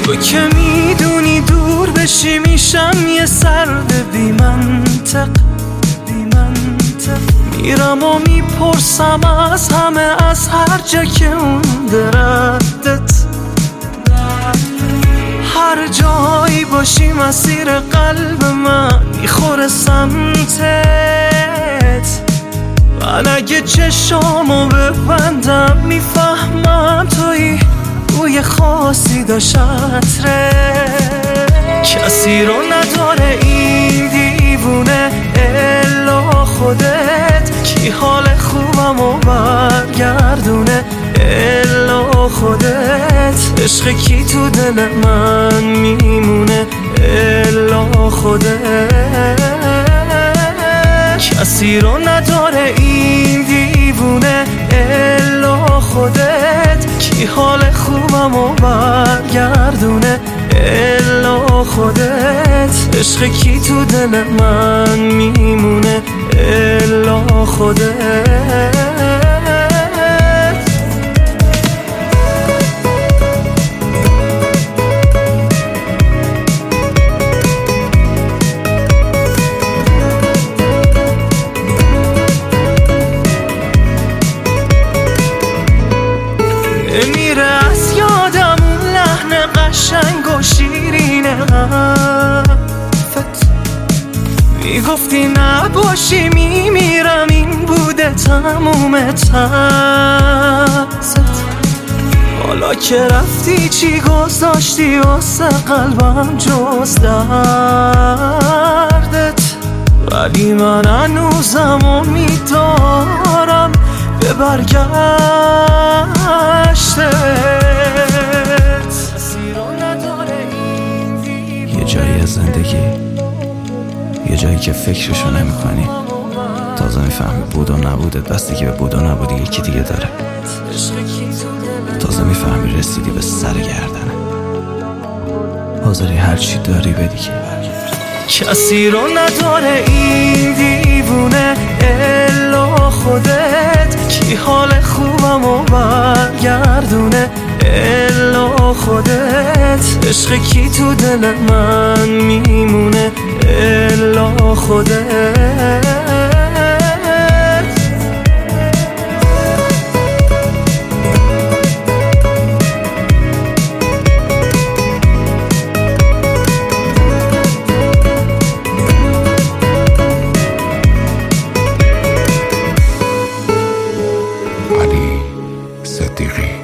تو که میدونی دور بشی میشم یه سرد بی منطق. میرم و میپرسم از همه، از هر جا که مونده ردت. هر جایی باشی مسیر قلب من میخوره سمتت. من اگه چشامو ببندم میفهمم توی بوی خاصی داشت عطره. کسی رو نداره این دیوونه الا خودت. کی حال خوبمو برگردونه الا خودت. عشق کی تو دل من میمونه الا خودت. کسی رو نداره این دیوونه الا خودت. کی حال خوبمو برگردونه الا خودت. عشق کی تو دل من میمونه الا خودت. میره از یادم اون لحن قشنگ و شیرین حرفت. میگفتی نباشی میمیرم، این بوده تموم ترست. حالا که رفتی چی گذاشتی واسه قلبم جز دردت؟ ولی من هنوزم امیدوارم به برگشتت. یه جایی از زندگی، یه جایی که فکرشو نمی کنی، تازه میفهمی بود و نبودت بستگی به بود و نبودی یکی دیگه داره. تازه میفهمی رسیدی به سر گردنه، حاضری هرچی داری بدی که کسی رو نداره این دیوونه الا خودت. کی حال خوبمو برگردونه الا خودت. عشق کی تو دل من میمونه الا خودت. علی صدیقی.